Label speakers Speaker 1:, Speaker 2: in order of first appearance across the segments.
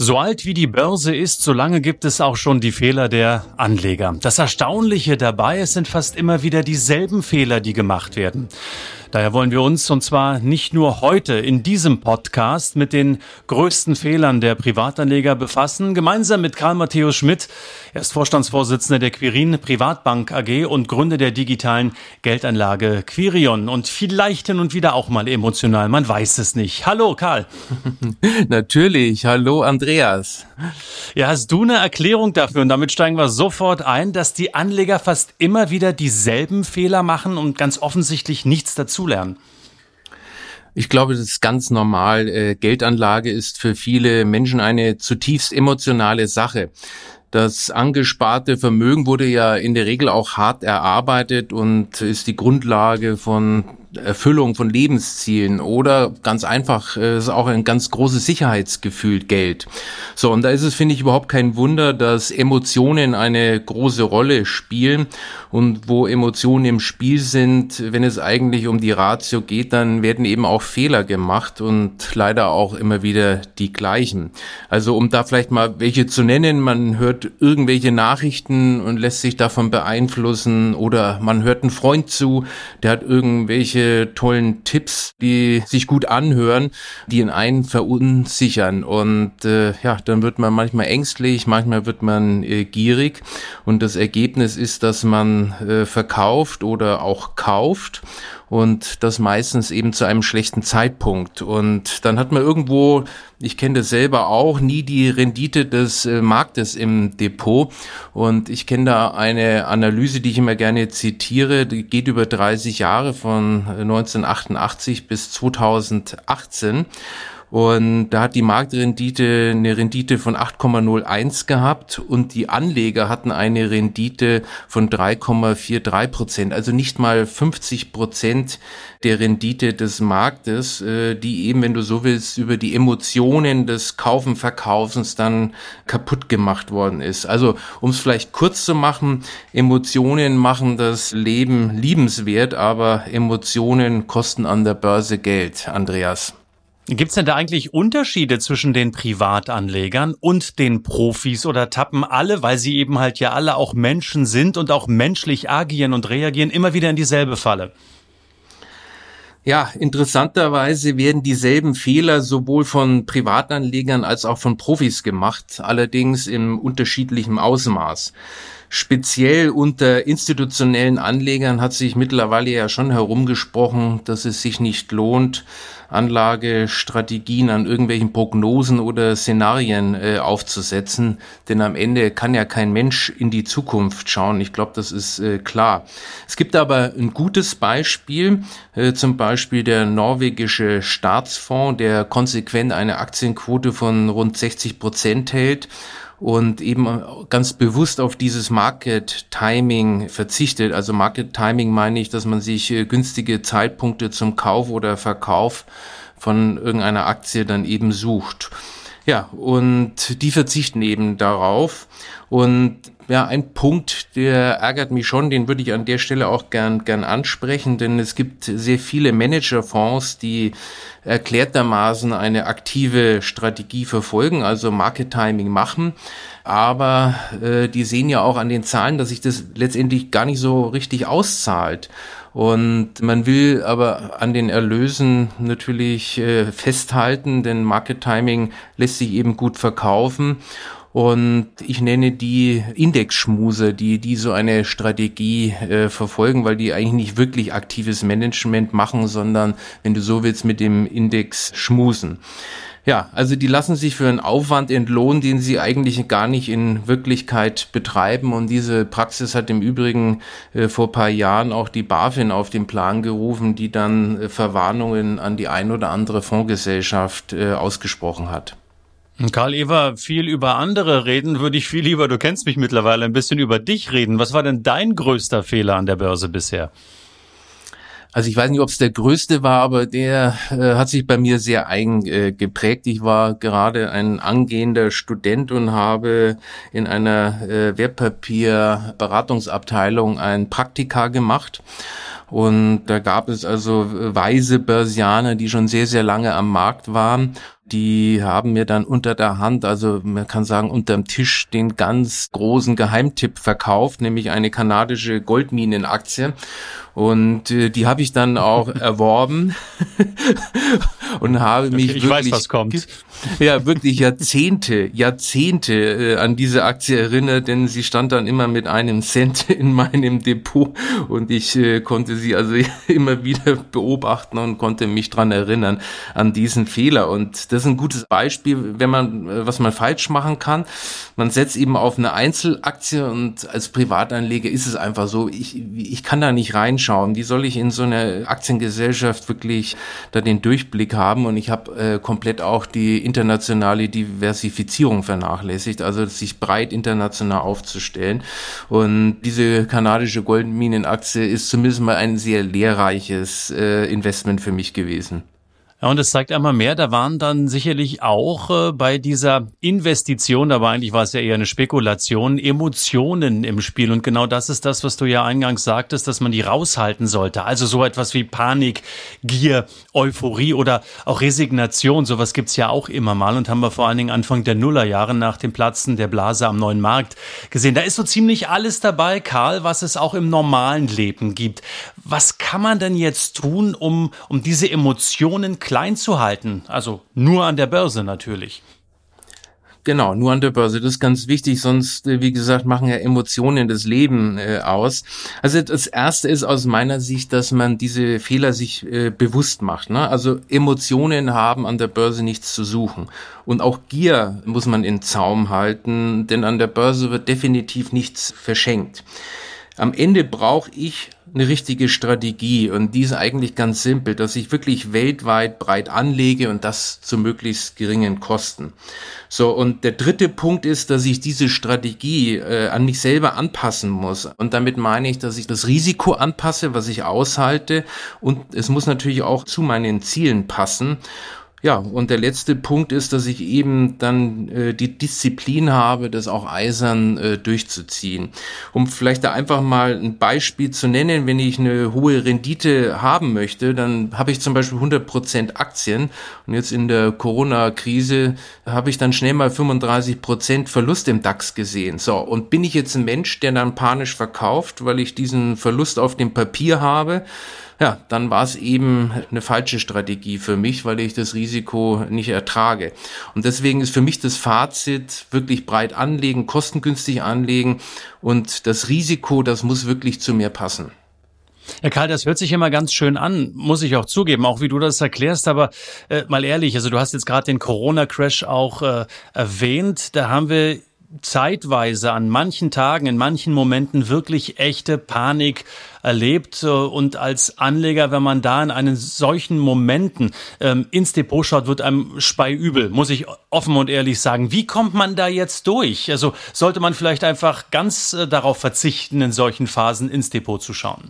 Speaker 1: So alt wie die Börse ist, so lange gibt es auch schon die Fehler der Anleger. Das Erstaunliche dabei, es sind fast immer wieder dieselben Fehler, die gemacht werden. Daher wollen wir uns, und zwar nicht nur heute in diesem Podcast, mit den größten Fehlern der Privatanleger befassen, gemeinsam mit Karl Matthäus Schmidt. Er ist Vorstandsvorsitzender der Quirin Privatbank AG und Gründer der digitalen Geldanlage Quirion. Und vielleicht hin und wieder auch mal emotional, man weiß es nicht. Hallo Karl.
Speaker 2: Natürlich, hallo Andreas.
Speaker 1: Ja, hast du eine Erklärung dafür? Und damit steigen wir sofort ein, dass die Anleger fast immer wieder dieselben Fehler machen und ganz offensichtlich nichts dazulernen.
Speaker 2: Ich glaube, das ist ganz normal. Geldanlage ist für viele Menschen eine zutiefst emotionale Sache. Das angesparte Vermögen wurde ja in der Regel auch hart erarbeitet und ist die Grundlage von Erfüllung von Lebenszielen oder ganz einfach, ist auch ein ganz großes Sicherheitsgefühl, Geld. So, und da ist es, finde ich, überhaupt kein Wunder, dass Emotionen eine große Rolle spielen. Und wo Emotionen im Spiel sind, wenn es eigentlich um die Ratio geht, dann werden eben auch Fehler gemacht und leider auch immer wieder die gleichen. Also um da vielleicht mal welche zu nennen, man hört irgendwelche Nachrichten und lässt sich davon beeinflussen oder man hört einen Freund zu, der hat irgendwelche tollen Tipps, die sich gut anhören, die in einen verunsichern und dann wird man manchmal ängstlich, manchmal wird man gierig und das Ergebnis ist, dass man verkauft oder auch kauft und das meistens eben zu einem schlechten Zeitpunkt und dann hat man irgendwo, ich kenne das selber auch, nie die Rendite des Marktes im Depot und ich kenne da eine Analyse, die ich immer gerne zitiere, die geht über 30 Jahre von 1988 bis 2018. Und da hat die Marktrendite eine Rendite von 8,01 gehabt und die Anleger hatten eine Rendite von 3,43%, also nicht mal 50% der Rendite des Marktes, die eben, wenn du so willst, über die Emotionen des Kaufen, Verkaufens dann kaputt gemacht worden ist. Also, um es vielleicht kurz zu machen, Emotionen machen das Leben liebenswert, aber Emotionen kosten an der Börse Geld, Andreas.
Speaker 1: Gibt es denn da eigentlich Unterschiede zwischen den Privatanlegern und den Profis oder tappen alle, weil sie eben halt ja alle auch Menschen sind und auch menschlich agieren und reagieren, immer wieder in dieselbe Falle?
Speaker 2: Ja, interessanterweise werden dieselben Fehler sowohl von Privatanlegern als auch von Profis gemacht, allerdings im unterschiedlichen Ausmaß. Speziell unter institutionellen Anlegern hat sich mittlerweile ja schon herumgesprochen, dass es sich nicht lohnt, Anlagestrategien an irgendwelchen Prognosen oder Szenarien aufzusetzen, denn am Ende kann ja kein Mensch in die Zukunft schauen. Ich glaube, das ist klar. Es gibt aber ein gutes Beispiel, zum Beispiel der norwegische Staatsfonds, der konsequent eine Aktienquote von rund 60% hält und eben ganz bewusst auf dieses Market Timing verzichtet. Also Market Timing meine ich, dass man sich günstige Zeitpunkte zum Kauf oder Verkauf von irgendeiner Aktie dann eben sucht. Ja, und die verzichten eben darauf. Und ja, ein Punkt, der ärgert mich schon, den würde ich an der Stelle auch gern ansprechen, denn es gibt sehr viele Managerfonds, die erklärtermaßen eine aktive Strategie verfolgen, also Market Timing machen, aber die sehen ja auch an den Zahlen, dass sich das letztendlich gar nicht so richtig auszahlt. Und man will aber an den Erlösen natürlich festhalten, denn Market Timing lässt sich eben gut verkaufen. Und ich nenne die Indexschmuser, die so eine Strategie verfolgen, weil die eigentlich nicht wirklich aktives Management machen, sondern, wenn du so willst, mit dem Index schmusen. Ja, also die lassen sich für einen Aufwand entlohnen, den sie eigentlich gar nicht in Wirklichkeit betreiben. Und diese Praxis hat im Übrigen vor ein paar Jahren auch die BaFin auf den Plan gerufen, die dann Verwarnungen an die ein oder andere Fondsgesellschaft ausgesprochen hat.
Speaker 1: Karl, Eva, viel über andere reden, würde ich viel lieber, du kennst mich mittlerweile, ein bisschen über dich reden. Was war denn dein größter Fehler an der Börse bisher?
Speaker 2: Also ich weiß nicht, ob es der größte war, aber der hat sich bei mir sehr geprägt. Ich war gerade ein angehender Student und habe in einer Wertpapierberatungsabteilung ein Praktika gemacht. Und da gab es also weise Börsianer, die schon sehr, sehr lange am Markt waren. die haben mir dann unter der Hand, also man kann sagen unterm Tisch, den ganz großen Geheimtipp verkauft, nämlich eine kanadische Goldminenaktie. Und die habe ich dann auch erworben und habe mich
Speaker 1: ich weiß, was kommt.
Speaker 2: Wirklich Jahrzehnte an diese Aktie erinnert, denn sie stand dann immer mit 1 Cent in meinem Depot und ich konnte sie also immer wieder beobachten und konnte mich dran erinnern an diesen Fehler. Und das ist ein gutes Beispiel, was man falsch machen kann. Man setzt eben auf eine Einzelaktie und als Privatanleger ist es einfach so, ich kann da nicht reinschauen. Wie soll ich in so einer Aktiengesellschaft wirklich da den Durchblick haben? Und ich habe komplett auch die internationale Diversifizierung vernachlässigt, also sich breit international aufzustellen. Und diese kanadische Goldminenaktie ist zumindest mal ein sehr lehrreiches Investment für mich gewesen.
Speaker 1: Ja, und es zeigt einmal mehr, da waren dann sicherlich auch bei dieser Investition, aber eigentlich war es ja eher eine Spekulation, Emotionen im Spiel. Und genau das ist das, was du ja eingangs sagtest, dass man die raushalten sollte. Also so etwas wie Panik, Gier, Euphorie oder auch Resignation. Sowas gibt's ja auch immer mal und haben wir vor allen Dingen Anfang der Nullerjahre nach dem Platzen der Blase am neuen Markt gesehen. Da ist so ziemlich alles dabei, Karl, was es auch im normalen Leben gibt. Was kann man denn jetzt tun, um diese Emotionen klein zu halten? Also nur an der Börse natürlich.
Speaker 2: Genau, nur an der Börse. Das ist ganz wichtig, sonst, wie gesagt, machen ja Emotionen das Leben aus. Also das Erste ist aus meiner Sicht, dass man diese Fehler sich bewusst macht. Ne? Also Emotionen haben an der Börse nichts zu suchen. Und auch Gier muss man in Zaum halten, denn an der Börse wird definitiv nichts verschenkt. Am Ende brauche ich eine richtige Strategie und die ist eigentlich ganz simpel, dass ich wirklich weltweit breit anlege und das zu möglichst geringen Kosten. So, und der dritte Punkt ist, dass ich diese Strategie an mich selber anpassen muss. Und damit meine ich, dass ich das Risiko anpasse, was ich aushalte, und es muss natürlich auch zu meinen Zielen passen. Ja, und der letzte Punkt ist, dass ich eben dann die Disziplin habe, das auch eisern durchzuziehen. Um vielleicht da einfach mal ein Beispiel zu nennen, wenn ich eine hohe Rendite haben möchte, dann habe ich zum Beispiel 100% Aktien und jetzt in der Corona-Krise habe ich dann schnell mal 35% Verlust im DAX gesehen. So, und bin ich jetzt ein Mensch, der dann panisch verkauft, weil ich diesen Verlust auf dem Papier habe? Ja, dann war es eben eine falsche Strategie für mich, weil ich das Risiko nicht ertrage. Und deswegen ist für mich das Fazit, wirklich breit anlegen, kostengünstig anlegen und das Risiko, das muss wirklich zu mir passen.
Speaker 1: Herr Karl, das hört sich immer ganz schön an, muss ich auch zugeben, auch wie du das erklärst, aber mal ehrlich, also du hast jetzt gerade den Corona-Crash auch erwähnt, da haben wir zeitweise an manchen Tagen, in manchen Momenten wirklich echte Panik erlebt. Und als Anleger, wenn man da in einen solchen Momenten ins Depot schaut, wird einem speiübel, muss ich offen und ehrlich sagen. Wie kommt man da jetzt durch? Also sollte man vielleicht einfach ganz darauf verzichten, in solchen Phasen ins Depot zu schauen?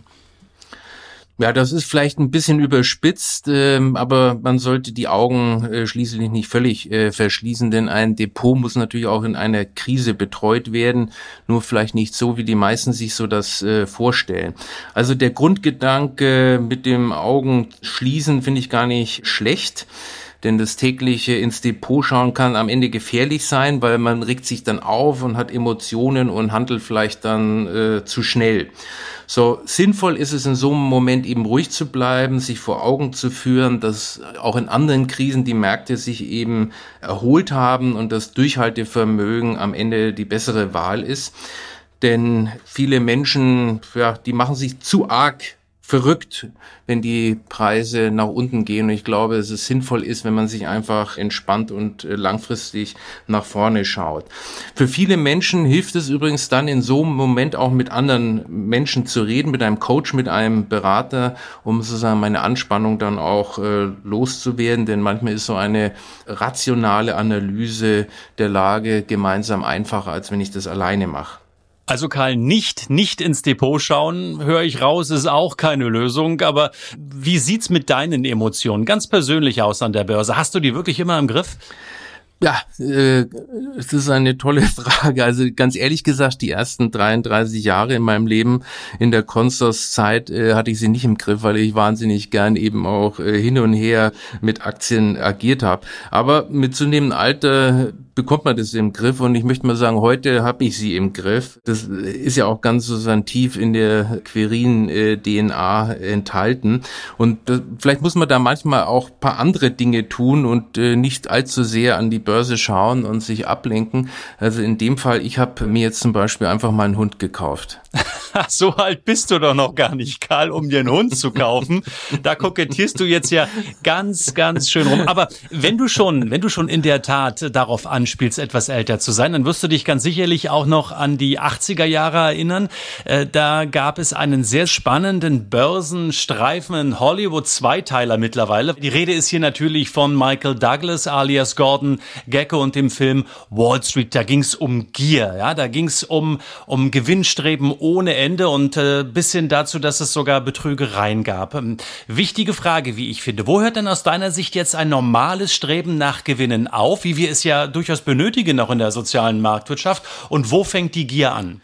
Speaker 2: Ja, das ist vielleicht ein bisschen überspitzt, aber man sollte die Augen schließlich nicht völlig verschließen, denn ein Depot muss natürlich auch in einer Krise betreut werden, nur vielleicht nicht so, wie die meisten sich so das vorstellen. Also der Grundgedanke mit dem Augen schließen finde ich gar nicht schlecht. Denn das tägliche ins Depot schauen kann am Ende gefährlich sein, weil man regt sich dann auf und hat Emotionen und handelt vielleicht dann zu schnell. So, sinnvoll ist es in so einem Moment eben ruhig zu bleiben, sich vor Augen zu führen, dass auch in anderen Krisen die Märkte sich eben erholt haben und das Durchhaltevermögen am Ende die bessere Wahl ist. Denn viele Menschen, ja, die machen sich zu arg verrückt, wenn die Preise nach unten gehen. Und ich glaube, dass es sinnvoll ist, wenn man sich einfach entspannt und langfristig nach vorne schaut. Für viele Menschen hilft es übrigens dann in so einem Moment auch mit anderen Menschen zu reden, mit einem Coach, mit einem Berater, um sozusagen meine Anspannung dann auch loszuwerden. Denn manchmal ist so eine rationale Analyse der Lage gemeinsam einfacher, als wenn ich das alleine mache.
Speaker 1: Also Karl, nicht ins Depot schauen, höre ich raus, ist auch keine Lösung. Aber wie sieht's mit deinen Emotionen ganz persönlich aus an der Börse? Hast du die wirklich immer im Griff?
Speaker 2: Ja, es ist eine tolle Frage. Also ganz ehrlich gesagt, die ersten 33 Jahre in meinem Leben in der Consorszeit hatte ich sie nicht im Griff, weil ich wahnsinnig gern eben auch hin und her mit Aktien agiert habe. Aber mit zunehmendem Alter bekommt man das im Griff und ich möchte mal sagen, heute habe ich sie im Griff. Das ist ja auch ganz so tief in der Quirin-DNA enthalten und vielleicht muss man da manchmal auch ein paar andere Dinge tun und nicht allzu sehr an die Börse schauen und sich ablenken. Also in dem Fall, ich habe mir jetzt zum Beispiel einfach mal einen Hund gekauft.
Speaker 1: So alt bist du doch noch gar nicht, Karl, um dir einen Hund zu kaufen. Da kokettierst du jetzt ja ganz, ganz schön rum. Aber wenn du schon in der Tat darauf anspielst, etwas älter zu sein, dann wirst du dich ganz sicherlich auch noch an die 80er Jahre erinnern. Da gab es einen sehr spannenden Börsenstreifen in Hollywood, Zweiteiler mittlerweile. Die Rede ist hier natürlich von Michael Douglas alias Gordon Gekko und dem Film Wall Street. Da ging es um Gier, ja, da ging es um Gewinnstreben ohne Ende und bis hin dazu, dass es sogar Betrügereien gab. Wichtige Frage, wie ich finde. Wo hört denn aus deiner Sicht jetzt ein normales Streben nach Gewinnen auf, wie wir es ja durchaus benötigen auch in der sozialen Marktwirtschaft, und wo fängt die Gier an?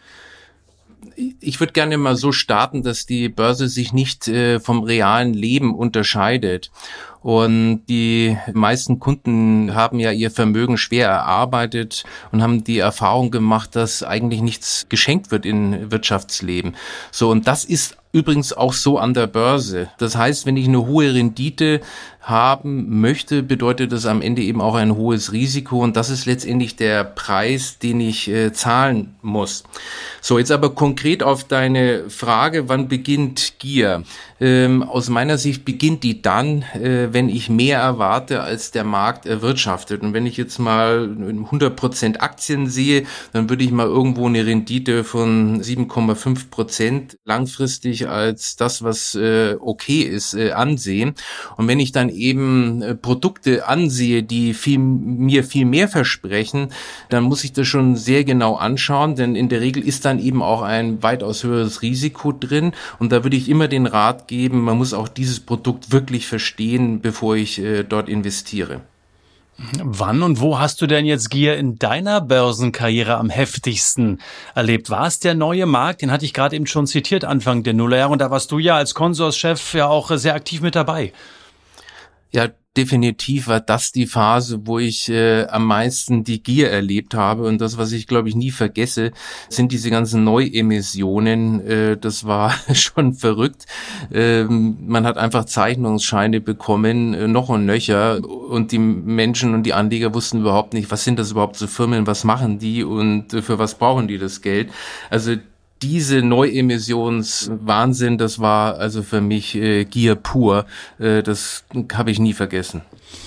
Speaker 2: Ich würde gerne mal so starten, dass die Börse sich nicht vom realen Leben unterscheidet. Und die meisten Kunden haben ja ihr Vermögen schwer erarbeitet und haben die Erfahrung gemacht, dass eigentlich nichts geschenkt wird im Wirtschaftsleben. So, und das ist übrigens auch so an der Börse. Das heißt, wenn ich eine hohe Rendite haben möchte, bedeutet das am Ende eben auch ein hohes Risiko und das ist letztendlich der Preis, den ich zahlen muss. So, jetzt aber konkret auf deine Frage, wann beginnt Gier? Aus meiner Sicht beginnt die dann, wenn ich mehr erwarte, als der Markt erwirtschaftet. Und wenn ich jetzt mal 100% Aktien sehe, dann würde ich mal irgendwo eine Rendite von 7,5% langfristig als das, was okay ist, ansehen. Und wenn ich dann eben Produkte ansehe, die mir viel mehr versprechen, dann muss ich das schon sehr genau anschauen, denn in der Regel ist dann eben auch ein weitaus höheres Risiko drin. Und da würde ich immer den Rat geben, man muss auch dieses Produkt wirklich verstehen, bevor ich dort investiere.
Speaker 1: Wann und wo hast du denn jetzt Gier in deiner Börsenkarriere am heftigsten erlebt? War es der neue Markt? Den hatte ich gerade eben schon zitiert, Anfang der Nullerjahre. Und da warst du ja als Consorschef ja auch sehr aktiv mit dabei.
Speaker 2: Ja, definitiv war das die Phase, wo ich am meisten die Gier erlebt habe. Und das, was ich, glaube ich, nie vergesse, sind diese ganzen Neuemissionen. Das war schon verrückt. Man hat einfach Zeichnungsscheine bekommen, noch und nöcher. Und die Menschen und die Anleger wussten überhaupt nicht, was sind das überhaupt für Firmen, was machen die und für was brauchen die das Geld. Also diese Neuemissionswahnsinn, das war also für mich Gier pur. Das habe ich nie vergessen.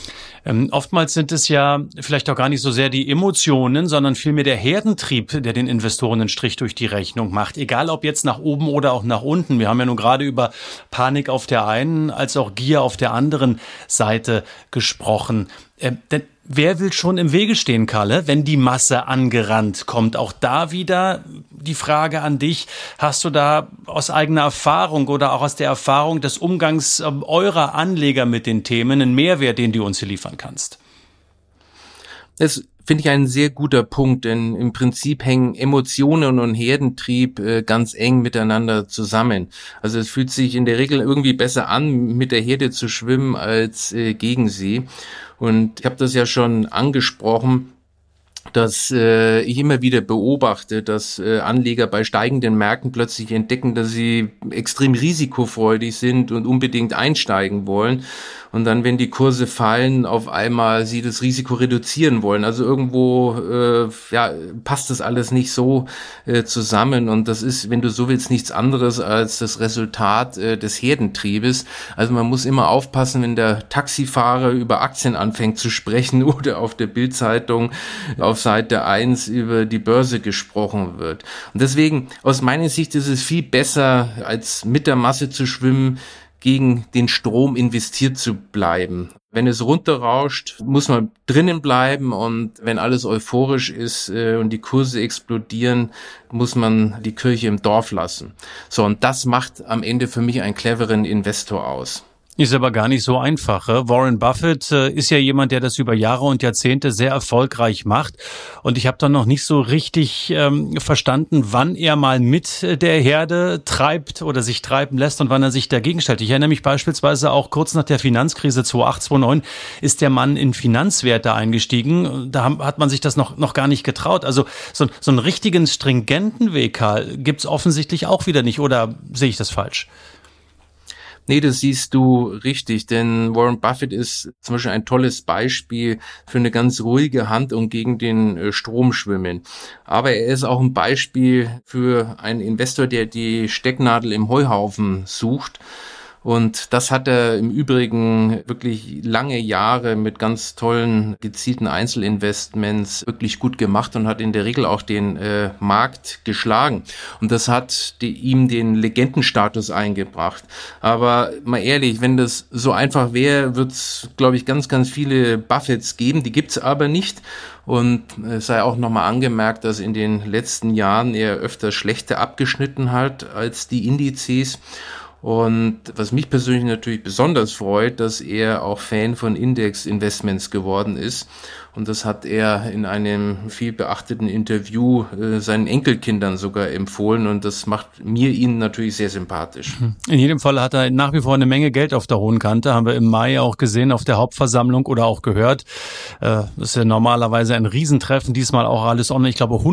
Speaker 1: Oftmals sind es ja vielleicht auch gar nicht so sehr die Emotionen, sondern vielmehr der Herdentrieb, der den Investoren einen Strich durch die Rechnung macht. Egal ob jetzt nach oben oder auch nach unten. Wir haben ja nun gerade über Panik auf der einen als auch Gier auf der anderen Seite gesprochen. Denn wer will schon im Wege stehen, Kalle, wenn die Masse angerannt kommt? Auch da wieder die Frage an dich. Hast du da aus eigener Erfahrung oder auch aus der Erfahrung des Umgangs eurer Anleger mit den Themen einen Mehrwert, den du uns hier liefern kannst?
Speaker 2: Das finde ich ein sehr guter Punkt, denn im Prinzip hängen Emotionen und Herdentrieb ganz eng miteinander zusammen. Also es fühlt sich in der Regel irgendwie besser an, mit der Herde zu schwimmen als gegen sie. Und ich habe das ja schon angesprochen, dass ich immer wieder beobachte, dass Anleger bei steigenden Märkten plötzlich entdecken, dass sie extrem risikofreudig sind und unbedingt einsteigen wollen. Und dann, wenn die Kurse fallen, auf einmal sie das Risiko reduzieren wollen. Also irgendwo passt das alles nicht so zusammen. Und das ist, wenn du so willst, nichts anderes als das Resultat des Herdentriebes. Also man muss immer aufpassen, wenn der Taxifahrer über Aktien anfängt zu sprechen oder auf der Bild-Zeitung auf Seite 1 über die Börse gesprochen wird. Und deswegen, aus meiner Sicht ist es viel besser, als mit der Masse zu schwimmen, gegen den Strom investiert zu bleiben. Wenn es runterrauscht, muss man drinnen bleiben und wenn alles euphorisch ist und die Kurse explodieren, muss man die Kirche im Dorf lassen. So, und das macht am Ende für mich einen cleveren Investor aus.
Speaker 1: Ist aber gar nicht so einfach. Warren Buffett ist ja jemand, der das über Jahre und Jahrzehnte sehr erfolgreich macht. Und ich habe dann noch nicht so richtig verstanden, wann er mal mit der Herde treibt oder sich treiben lässt und wann er sich dagegen stellt. Ich erinnere mich beispielsweise auch kurz nach der Finanzkrise 2008, 2009 ist der Mann in Finanzwerte eingestiegen. Da hat man sich das noch gar nicht getraut. Also so einen richtigen stringenten Weg, Karl, gibt's offensichtlich auch wieder nicht. Oder sehe ich das falsch?
Speaker 2: Nee, das siehst du richtig, denn Warren Buffett ist zum Beispiel ein tolles Beispiel für eine ganz ruhige Hand und gegen den Strom schwimmen. Aber er ist auch ein Beispiel für einen Investor, der die Stecknadel im Heuhaufen sucht. Und das hat er im Übrigen wirklich lange Jahre mit ganz tollen, gezielten Einzelinvestments wirklich gut gemacht und hat in der Regel auch den Markt geschlagen. Und das hat ihm den Legendenstatus eingebracht. Aber mal ehrlich, wenn das so einfach wäre, wird es, glaube ich, ganz, ganz viele Buffetts geben. Die gibt's aber nicht. Und es sei auch nochmal angemerkt, dass in den letzten Jahren er öfter schlechter abgeschnitten hat als die Indizes. Und was mich persönlich natürlich besonders freut, dass er auch Fan von Index-Investments geworden ist. Und das hat er in einem viel beachteten Interview seinen Enkelkindern sogar empfohlen. Und das macht ihn natürlich sehr sympathisch.
Speaker 1: In jedem Fall hat er nach wie vor eine Menge Geld auf der hohen Kante. Haben wir im Mai auch gesehen auf der Hauptversammlung oder auch gehört. Das ist ja normalerweise ein Riesentreffen. Diesmal auch alles online. Ich glaube,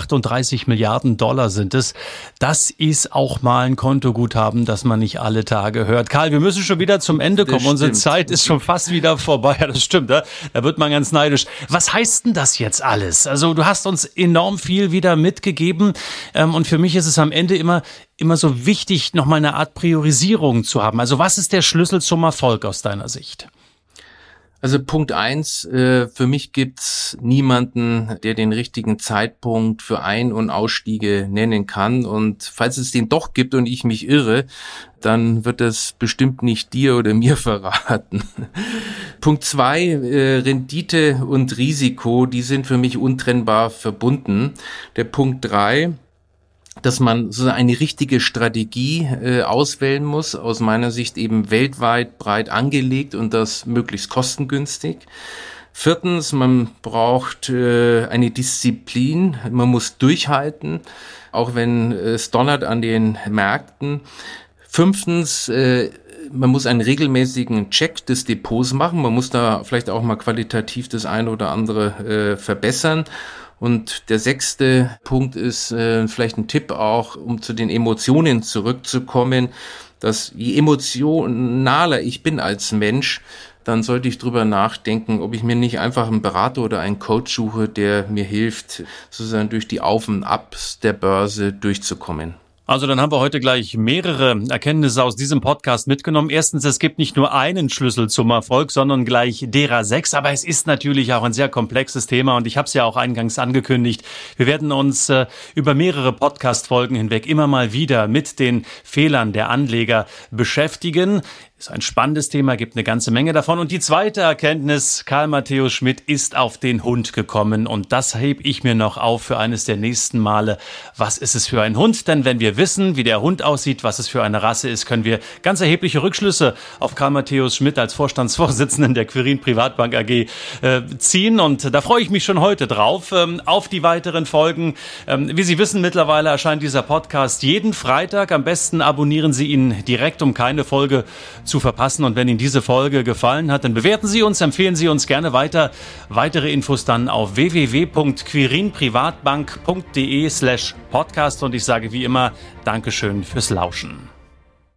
Speaker 1: 138 Milliarden Dollar sind es. Das ist auch mal ein Kontoguthaben, das man nicht alle Tage hört. Karl, wir müssen schon wieder zum Ende kommen. Unsere Zeit ist schon fast wieder vorbei. Ja, das stimmt. Da wird man ganz neidisch. Was heißt denn das jetzt alles? Also du hast uns enorm viel wieder mitgegeben und für mich ist es am Ende immer so wichtig, nochmal eine Art Priorisierung zu haben. Also was ist der Schlüssel zum Erfolg aus deiner Sicht?
Speaker 2: Also Punkt 1, für mich gibt's niemanden, der den richtigen Zeitpunkt für Ein- und Ausstiege nennen kann. Und falls es den doch gibt und ich mich irre, dann wird das bestimmt nicht dir oder mir verraten. Punkt 2, Rendite und Risiko, die sind für mich untrennbar verbunden. Der Punkt 3, dass man so eine richtige Strategie auswählen muss, aus meiner Sicht eben weltweit breit angelegt und das möglichst kostengünstig. 4, man braucht eine Disziplin, man muss durchhalten, auch wenn es donnert an den Märkten. 5, man muss einen regelmäßigen Check des Depots machen, man muss da vielleicht auch mal qualitativ das eine oder andere verbessern. Und der 6. Punkt ist vielleicht ein Tipp auch, um zu den Emotionen zurückzukommen, dass je emotionaler ich bin als Mensch, dann sollte ich drüber nachdenken, ob ich mir nicht einfach einen Berater oder einen Coach suche, der mir hilft, sozusagen durch die Auf- und Abs der Börse durchzukommen.
Speaker 1: Also dann haben wir heute gleich mehrere Erkenntnisse aus diesem Podcast mitgenommen. Erstens, es gibt nicht nur einen Schlüssel zum Erfolg, sondern gleich derer 6. Aber es ist natürlich auch ein sehr komplexes Thema und ich habe es ja auch eingangs angekündigt. Wir werden uns über mehrere Podcast-Folgen hinweg immer mal wieder mit den Fehlern der Anleger beschäftigen. Ist ein spannendes Thema, gibt eine ganze Menge davon. Und die zweite Erkenntnis, Karl Matthäus Schmidt ist auf den Hund gekommen. Und das hebe ich mir noch auf für eines der nächsten Male. Was ist es für ein Hund? Denn wenn wir wissen, wie der Hund aussieht, was es für eine Rasse ist, können wir ganz erhebliche Rückschlüsse auf Karl Matthäus Schmidt als Vorstandsvorsitzenden der Quirin Privatbank AG ziehen. Und da freue ich mich schon heute drauf, auf die weiteren Folgen. Wie Sie wissen, mittlerweile erscheint dieser Podcast jeden Freitag. Am besten abonnieren Sie ihn direkt, um keine Folge zu verpassen. Und wenn Ihnen diese Folge gefallen hat, dann bewerten Sie uns, empfehlen Sie uns gerne weiter. Weitere Infos dann auf www.quirinprivatbank.de/podcast. Und ich sage wie immer, Dankeschön fürs Lauschen.